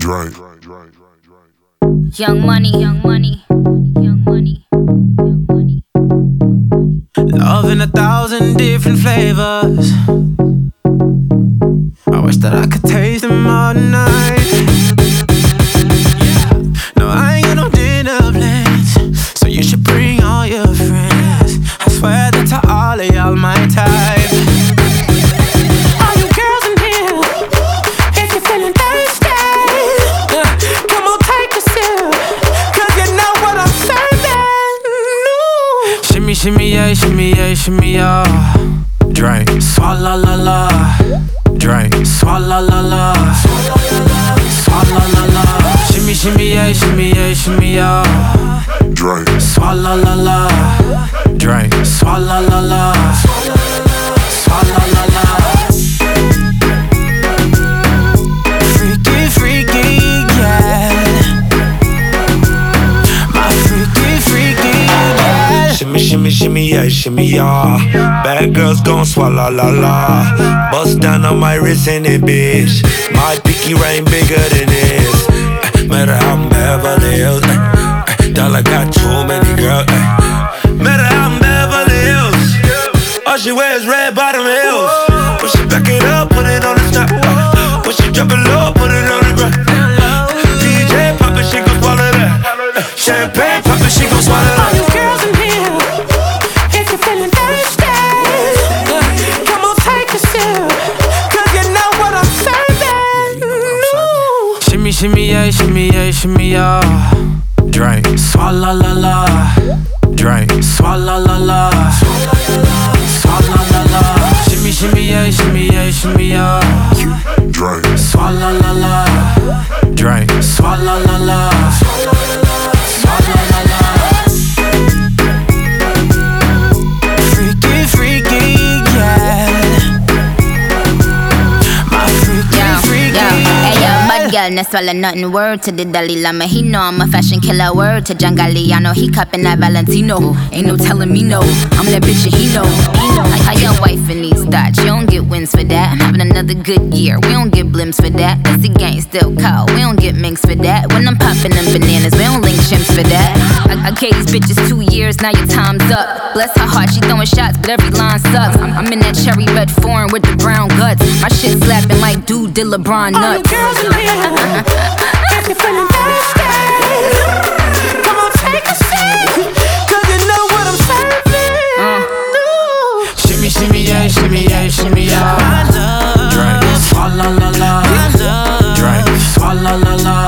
Drink. Young money, young money, young money, young money. Love in 1,000 different flavors. I wish that I could taste them all night. No, I ain't got no dinner plans, so you should bring all your friends. I swear that to all of y'all my type. All you girls in here, if you're feeling thirsty, come on take a sip, 'cause you know what I'm serving. Shimmy, shimmy, yeah, shimmy, yeah, shimmy, yeah. Drink, swalla la la. Drink, swalla la la. Swalla la la. Shimmy, shimmy, yeah, shimmy, yeah, shimmy, yeah. Drink. Swalla la la. Drink, swalla la la. Swalla la la. Freaky, freaky, yeah. My freaky, freaky, yeah. Shimmy, shimmy, shimmy, yeah, shimmy, yeah. Bad girls gon' swallow la la. Bust down on my wrist in it, bitch. My pinky ring bigger than this. Matter how I'm Beverly Hills. Dollar got too many girls. Matter how I'm Beverly Hills. All she wears red bottom heels. When she back it up, put it on the top. When she drop it low, put it on the ground. DJ pop it, she gon' swallow that. Champagne pop it, she gon' swallow that. All you girls in here, if you're feeling thirsty, come on take a sip, 'cause you know what I'm serving. Shimmy, shimmy, yeah, shimmy, yeah, shimmy, yeah. Drink, swalla la la. Drink, swalla la la. Swalla la la. Shimmy, shimmy, yeah, shimmy, yeah, shimmy, yeah. Drink. Swalla la la. Drink, swalla la la. Swalla la la. Freaky, freaky, yeah. My freaky, freaky, Hey yo, bad girl, no swallow nothing. Word to the Dalai Lama, he know I'm a fashion killer. Word to John Galliano, he cupping that Valentino. Ain't no telling me no, I'm that bitch and he know. How your wife in these thoughts, you don't get wins for that. I'm having another good year, we don't get blimps for that. That's the gang still cold, we don't get minks for that. When I'm popping them bananas, we don't link chimps for that. I gave these bitches 2 years, now your time's up. Bless her heart, she throwing shots, but every line sucks. I'm in that cherry red foreign with the brown guts. My shit slapping like dude did LeBron nuts. all you girls in here, if you're feeling thirsty, come on take a sip, 'cause you know what I'm serving. Shimmy, shimmy, yeah, shimmy, yeah, shimmy, yeah. Drink, swalla la la. Drink, swalla la la.